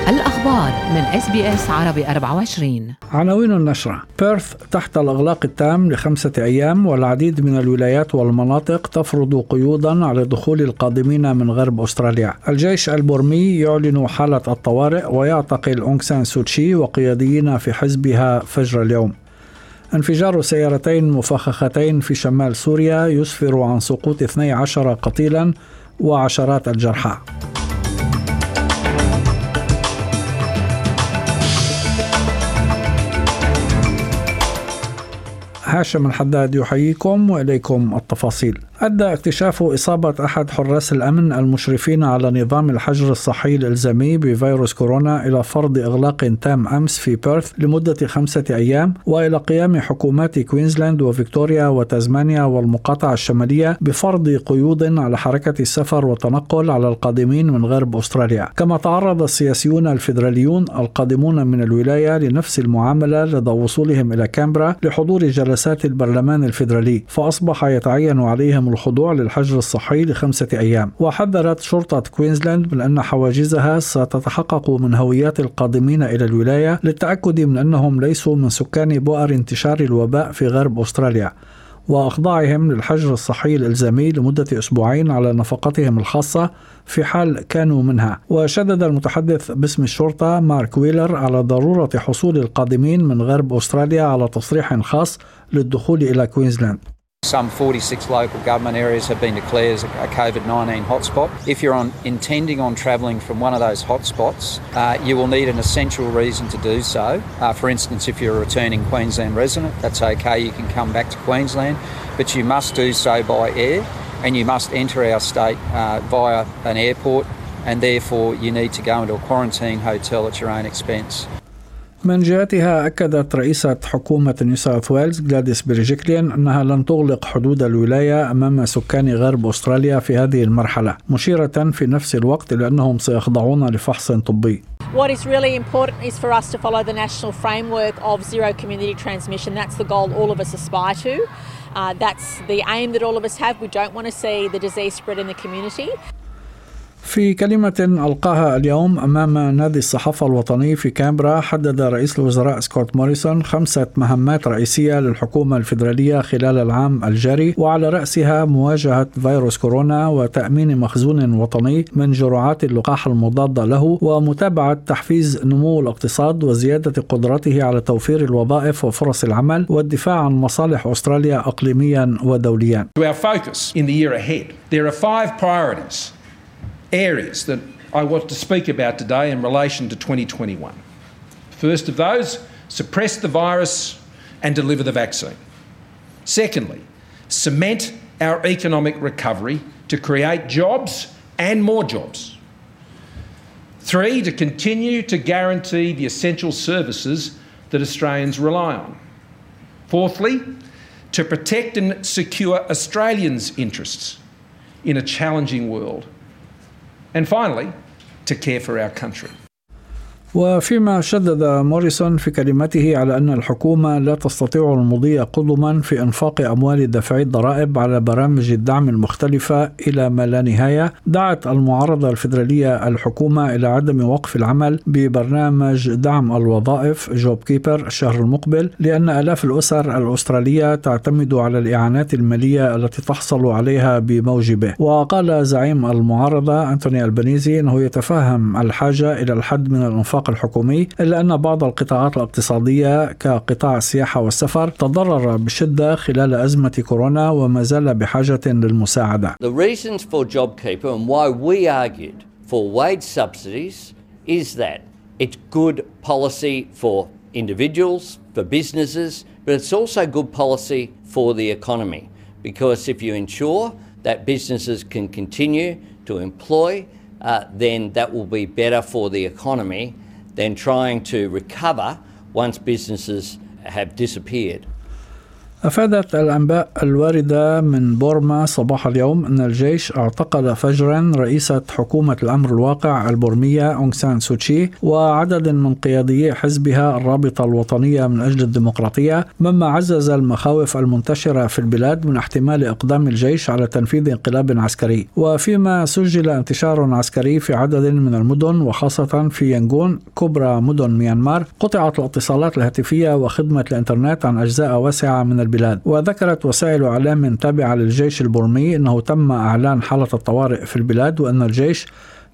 الأخبار من SBS عربي 24. عناوين النشرة: بيرث تحت الإغلاق التام ل5 أيام، والعديد من الولايات والمناطق تفرض قيودا على دخول القادمين من غرب أستراليا. الجيش البورمي يعلن حالة الطوارئ ويعتقل أونغ سان سوتشي وقياديين في حزبها فجر اليوم. انفجار سيارتين مفخختين في شمال سوريا يسفر عن سقوط 12 قتيلا وعشرات الجرحى. هاشم الحداد يحييكم وإليكم التفاصيل. أدى اكتشاف إصابة أحد حراس الأمن المشرفين على نظام الحجر الصحي الإلزامي بفيروس كورونا إلى فرض إغلاق تام أمس في بيرث لمدة 5 أيام، وإلى قيام حكومات كوينزلاند وفيكتوريا وتازمانيا والمقاطعة الشمالية بفرض قيود على حركة السفر والتنقل على القادمين من غرب أستراليا. كما تعرض السياسيون الفيدراليون القادمون من الولاية لنفس المعاملة لدى وصولهم إلى كامبرا لحضور جلسات البرلمان الفيدرالي، فأصبح يتعين عليهم الخضوع للحجر الصحي ل5 أيام. وحذرت شرطة كوينزلاند من أن حواجزها ستتحقق من هويات القادمين إلى الولاية للتأكد من أنهم ليسوا من سكان بؤر انتشار الوباء في غرب أستراليا، وإخضاعهم للحجر الصحي الإلزامي لمدة 2 أسبوع على نفقتهم الخاصة في حال كانوا منها. وشدد المتحدث باسم الشرطة مارك ويلر على ضرورة حصول القادمين من غرب أستراليا على تصريح خاص للدخول إلى كوينزلاند. Some 46 local government areas have been declared as a COVID-19 hotspot. If you're intending on travelling from one of those hotspots, you will need an essential reason to do so. For instance, if you're a returning Queensland resident, that's okay, you can come back to Queensland, but you must do so by air, and you must enter our state via an airport, and therefore you need to go into a quarantine hotel at your own expense. من جهتها أكدت رئيسة حكومة نيو ساوث ويلز غلاديس بيرجيكلين أنها لن تغلق حدود الولاية أمام سكان غرب أستراليا في هذه المرحلة، مشيرة في نفس الوقت لأنهم سيخضعون لفحص طبي. What is really important is for us to follow the national framework of zero community transmission. That's the goal all of us aspire to. That's the aim that all of us have. We don't want to see the disease spread in the community. في كلمة ألقاها اليوم أمام نادي الصحافة الوطني في كامبرا، حدد رئيس الوزراء سكوت موريسون 5 مهمات رئيسية للحكومة الفيدرالية خلال العام الجاري، وعلى رأسها مواجهة فيروس كورونا وتأمين مخزون وطني من جرعات اللقاح المضادة له، ومتابعة تحفيز نمو الاقتصاد وزيادة قدرته على توفير الوظائف وفرص العمل والدفاع عن مصالح أستراليا إقليميا ودوليا. To our focus in the year ahead, there are 5 priorities. Areas that I want to speak about today in relation to 2021. First of those, suppress the virus and deliver the vaccine. Secondly, cement our economic recovery to create jobs and more jobs. 3, to continue to guarantee the essential services that Australians rely on. Fourthly, to protect and secure Australians' interests in a challenging world. And finally, to care for our country. وفيما شدد موريسون في كلمته على أن الحكومة لا تستطيع المضي قدما في إنفاق أموال دافعي الضرائب على برامج الدعم المختلفة إلى ما لا نهاية، دعت المعارضة الفيدرالية الحكومة إلى عدم وقف العمل ببرنامج دعم الوظائف جوب كيبر الشهر المقبل، لأن آلاف الأسر الأسترالية تعتمد على الإعانات المالية التي تحصل عليها بموجبه. وقال زعيم المعارضة أنتوني ألبانيزي أنه يتفهم الحاجة إلى الحد من الإنفاق الحكومي، إلا أن بعض القطاعات الاقتصادية كقطاع السياحة والسفر تضرر بشدة خلال أزمة كورونا وما زال بحاجة للمساعدة. The reasons for JobKeeper and why we argued for wage subsidies is that it's good policy for individuals, for businesses, but it's also good policy for the economy, because if you ensure that businesses can continue to employ, then that will be better for the economy than trying to recover once businesses have disappeared. أفادت الأنباء الواردة من بورما صباح اليوم أن الجيش اعتقل فجرا رئيسة حكومة الأمر الواقع البورمية أونغ سان سوتشي وعدد من قياديي حزبها الرابطة الوطنية من أجل الديمقراطية، مما عزز المخاوف المنتشرة في البلاد من احتمال إقدام الجيش على تنفيذ انقلاب عسكري. وفيما سجل انتشار عسكري في عدد من المدن وخاصة في يانغون كبرى مدن ميانمار، قطعت الاتصالات الهاتفية وخدمة الإنترنت عن أجزاء واسعة من البلاد. وذكرت وسائل إعلام تابعة للجيش البورمي أنه تم إعلان حالة الطوارئ في البلاد وأن الجيش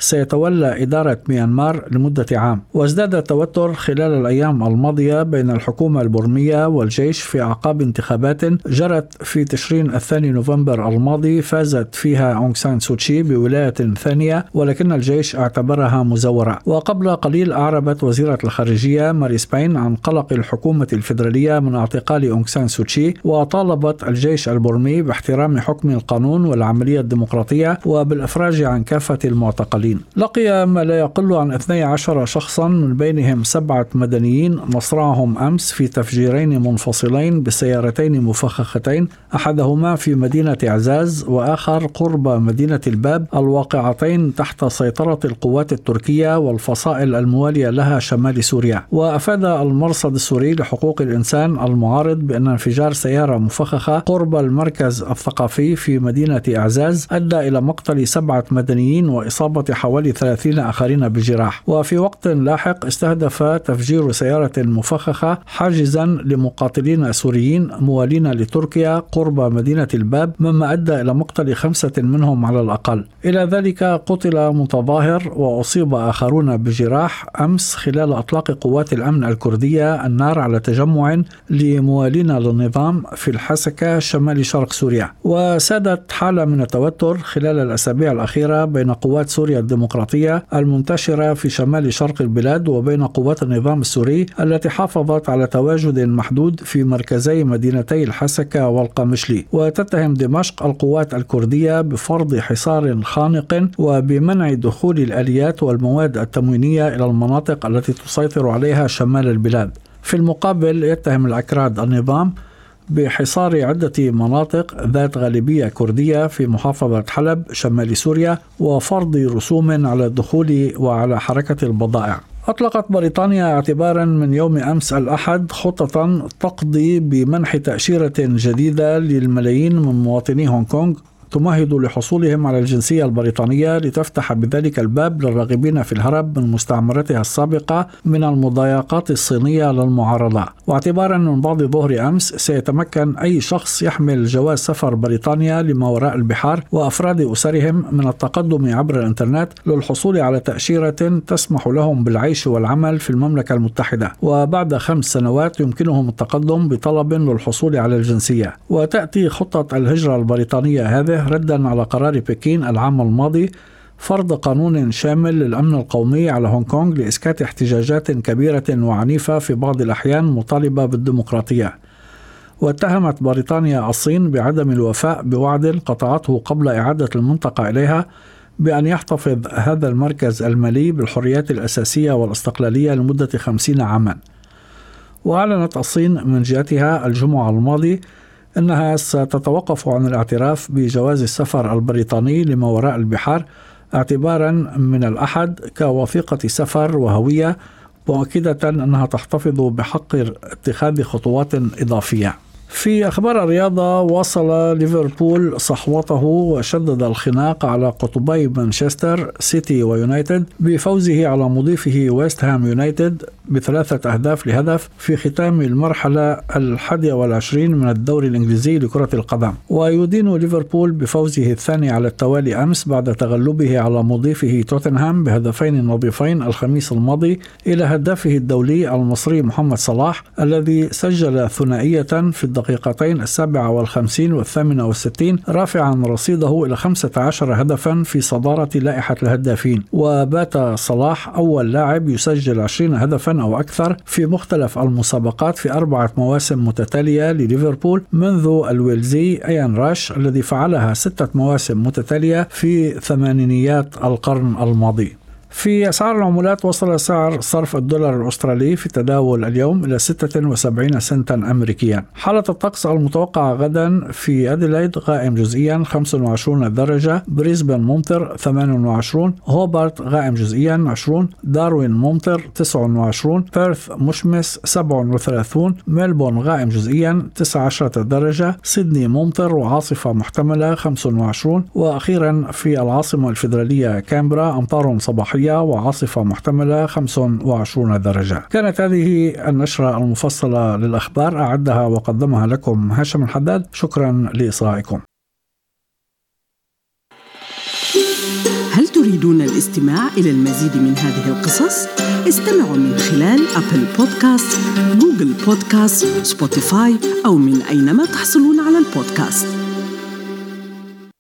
سيتولى إدارة ميانمار لمدة عام. وازداد التوتر خلال الأيام الماضية بين الحكومة البورمية والجيش في أعقاب انتخابات جرت في تشرين 2 نوفمبر الماضي فازت فيها أونغ سان سوتشي بولاية ثانية، ولكن الجيش اعتبرها مزورة. وقبل قليل أعربت وزيرة الخارجية ماريس باين عن قلق الحكومة الفيدرالية من اعتقال أونغ سان سوتشي، وطالبت الجيش البورمي باحترام حكم القانون والعملية الديمقراطية وبالإفراج عن كافة المعتقلين. لقي ما لا يقل عن 12 شخصا من بينهم 7 مدنيين مصرعهم أمس في تفجيرين منفصلين بسيارتين مفخختين، أحدهما في مدينة عزاز وآخر قرب مدينة الباب، الواقعتين تحت سيطرة القوات التركية والفصائل الموالية لها شمال سوريا. وأفاد المرصد السوري لحقوق الإنسان المعارض بأن انفجار سيارة مفخخة قرب المركز الثقافي في مدينة عزاز أدى إلى مقتل 7 مدنيين وإصابة حوالي 30 آخرين بجراح. وفي وقت لاحق استهدف تفجير سيارة مفخخة حاجزا لمقاتلين سوريين موالين لتركيا قرب مدينة الباب، مما أدى إلى مقتل 5 منهم على الأقل. إلى ذلك قتل متظاهر وأصيب آخرون بجراح أمس خلال إطلاق قوات الأمن الكردية النار على تجمع لموالين للنظام في الحسكة شمال شرق سوريا. وسادت حالة من التوتر خلال الأسابيع الأخيرة بين قوات سوريا الديمقراطية المنتشرة في شمال شرق البلاد وبين قوات النظام السوري التي حافظت على تواجد محدود في مركزي مدينتي الحسكة والقامشلي. وتتهم دمشق القوات الكردية بفرض حصار خانق وبمنع دخول الآليات والمواد التموينية إلى المناطق التي تسيطر عليها شمال البلاد. في المقابل يتهم الأكراد النظام بحصار عدة مناطق ذات غالبية كردية في محافظة حلب شمال سوريا وفرض رسوم على الدخول وعلى حركة البضائع. أطلقت بريطانيا اعتبارا من يوم أمس الأحد خطة تقضي بمنح تأشيرة جديدة للملايين من مواطني هونغ كونغ تمهد لحصولهم على الجنسية البريطانية، لتفتح بذلك الباب للراغبين في الهرب من مستعمرتها السابقة من المضايقات الصينية للمعارضة. واعتبارا من بعد ظهر أمس سيتمكن أي شخص يحمل جواز سفر بريطانيا لما وراء البحار وأفراد أسرهم من التقدم عبر الإنترنت للحصول على تأشيرة تسمح لهم بالعيش والعمل في المملكة المتحدة، وبعد 5 سنوات يمكنهم التقدم بطلب للحصول على الجنسية. وتأتي خطة الهجرة البريطانية هذه ردا على قرار بكين العام الماضي فرض قانون شامل للأمن القومي على هونغ كونغ لإسكات احتجاجات كبيرة وعنيفة في بعض الأحيان مطالبة بالديمقراطية. واتهمت بريطانيا الصين بعدم الوفاء بوعد قطعته قبل إعادة المنطقة إليها بأن يحتفظ هذا المركز المالي بالحريات الأساسية والاستقلالية لمدة 50 عاما. وأعلنت الصين من جهتها الجمعة الماضي أنها ستتوقف عن الاعتراف بجواز السفر البريطاني لما وراء البحار اعتبارا من الأحد كوثيقة سفر وهوية، مؤكدة أنها تحتفظ بحق اتخاذ خطوات إضافية. في أخبار الرياضة، واصل ليفربول صحوته وشدد الخناق على قطبي مانشستر سيتي ويونايتد بفوزه على مضيفه ويست هام يونايتد ب3 أهداف لهدف في ختام المرحلة 21 من الدوري الإنجليزي لكرة القدم. ويدين ليفربول بفوزه الثاني على التوالي أمس بعد تغلبه على مضيفه توتنهام بهدفين نظيفين الخميس الماضي إلى هدافه الدولي المصري محمد صلاح الذي سجل ثنائية في الدقيقتين 57 و68 رافعا رصيده إلى 15 هدفا في صدارة لائحة الهدافين. وبات صلاح أول لاعب يسجل 20 هدفا أو أكثر في مختلف المسابقات في 4 مواسم متتالية لليفربول منذ الويلزي أيان راش الذي فعلها 6 مواسم متتالية في ثمانينيات القرن الماضي. في أسعار العملات، وصل سعر صرف الدولار الأسترالي في التداول اليوم إلى 76 سنتا أمريكيا. حالة الطقس المتوقعة غدا: في أديلايد غائم جزئيا 25 درجة، بريسبن ممطر 28، هوبارت غائم جزئيا 20، داروين ممطر 29، بيرث مشمس 37، ملبورن غائم جزئيا 19 درجة، سيدني ممطر وعاصفة محتملة 25، وأخيرا في العاصمة الفيدرالية كامبرا أمطار صباحية وعاصفة محتملة 25 درجة. كانت هذه النشرة المفصلة للأخبار، أعدها وقدمها لكم هاشم الحداد. شكرا لإصغائكم. هل تريدون الاستماع إلى المزيد من هذه القصص؟ استمعوا من خلال أبل بودكاست، جوجل بودكاست، سبوتيفاي أو من أينما تحصلون على البودكاست.